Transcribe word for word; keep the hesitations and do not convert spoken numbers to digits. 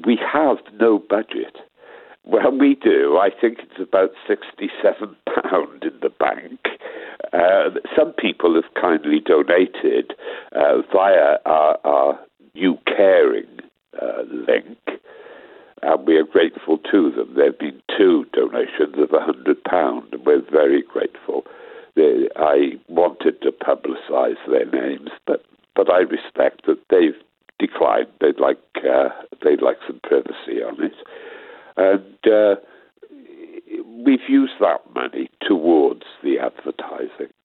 we have no budget. Well, we do. I think it's about sixty-seven pounds in the bank. Uh, some people have kindly donated uh, via our, our new caring uh, link, and we are grateful to them. There have been two donations of one hundred pounds, and we're very grateful. They, I wanted to publicise their names, but, but I respect that they've declined. They'd like, uh, they'd like some privacy on it. And uh, we've used that money towards the advertising.